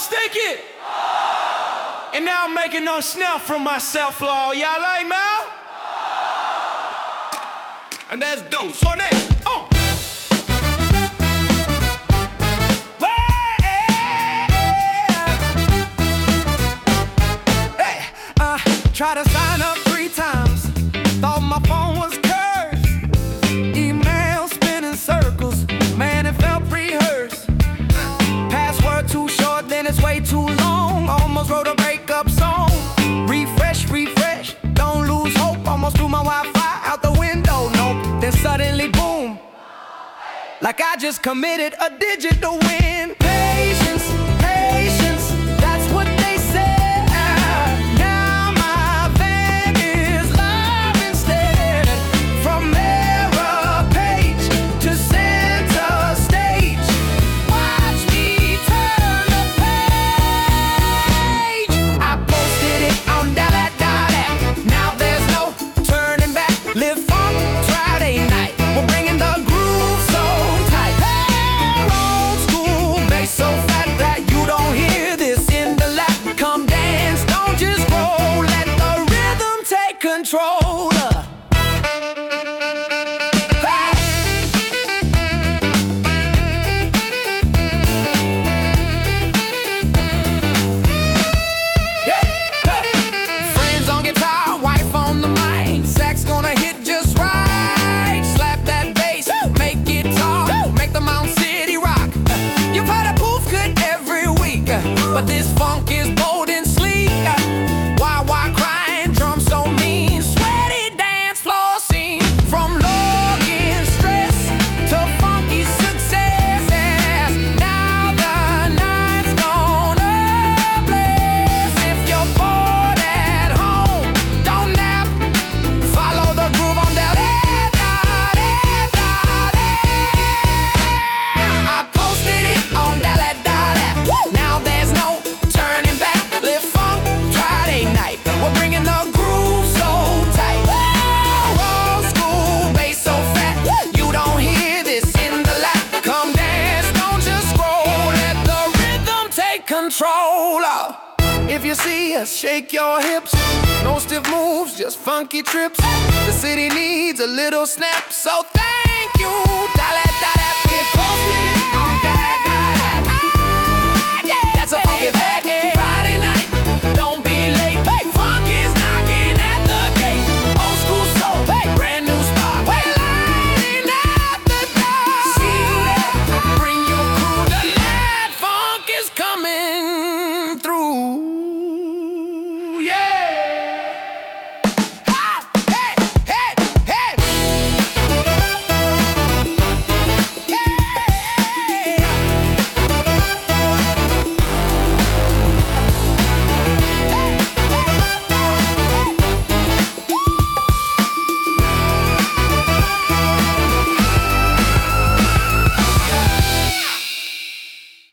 stinky. And now I'm making no snuff from myself for all y'all like, man. And that's dope. So next, Try to sign up 3 times, thought my phone was cursed. Email spinning circles, man, it felt rehearsed. Password too short, then it's way too long. Almost wrote a breakup song. Refresh, refresh, don't lose hope. Almost threw my Wi-Fi out the window, nope. Then suddenly, boom, like I just committed a digital win. Patience, patience, that's what they say. Controller. Friends on guitar, wife on the mic. Sax gonna hit just right. Slap that bass, make it talk, make the Mountain City rock. You've heard a poof good every week, but this funk is bold and sleek. Why crying, drums so mean. Sweaty dance floor scene. From login stress to funky success. Now the night's gonna bless. If you're bored at home, don't nap. Follow the groove on down. I posted it on that. Now there's no turning back. Live funk Friday night. We're bringing the groove so tight. Old school bass so fat, you don't hear this in the lap. Come dance, don't just scroll. Let the rhythm take control. If you see us, shake your hips. No stiff moves, just funky trips. The city needs a little snap, so